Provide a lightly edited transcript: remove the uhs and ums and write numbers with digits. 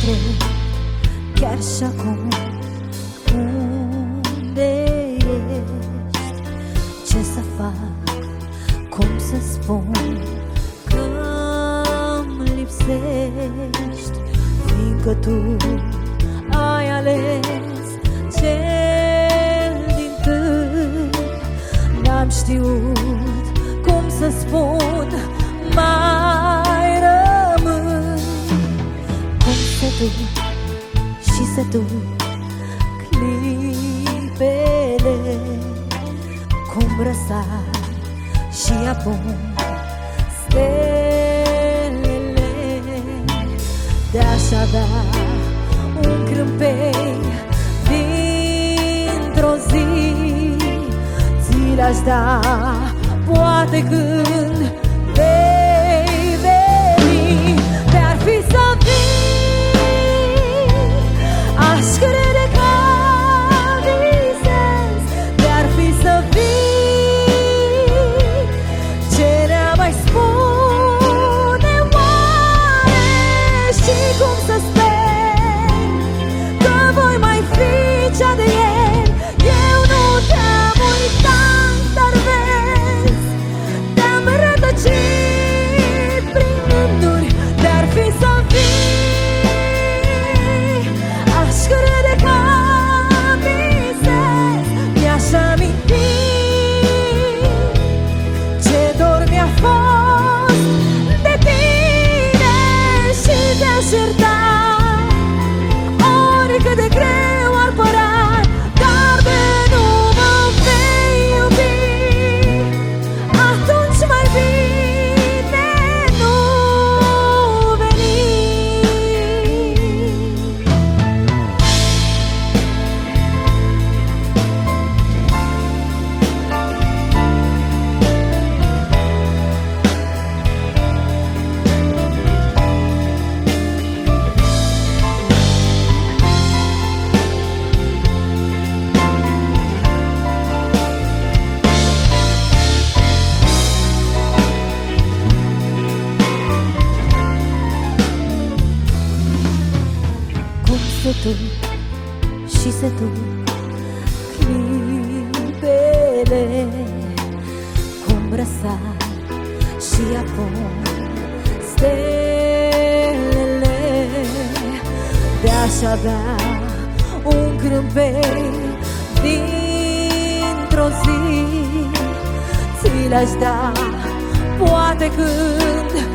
întreb chiar și acum unde ești, ce să fac, cum să spun că-mi lipsești, fiindcă tu ai ales cel din-tâi. N-am știut cum să spun, mai rămân cum se duc și se duc clipele, cum răsar și apun stelele. De-aș avea un crâmpei dintr-o zi, ți l-aș da poate când vei veni. De-ar fi să vii, aș crede că visez. De-ar fi să vii, ce ne-a mai spune oare? Și cum să sper că voi mai fi cea de ieri. Eu nu te-am uitat, dar vezi, te-am rătăcit prin gânduri. De-ar fi să vii, aș crede că visez. Mi-aș aminti ce dor mi-a fost de tine și te-aș ierta oricât de greu ar părea. Dar de nu mă vei iubi, atunci mai bine nu veni. Cum se duc și se duc clipele, cum răsar și apun stelele. De-aș avea un crâmpei dintr-o zi, ți l-aș da poate când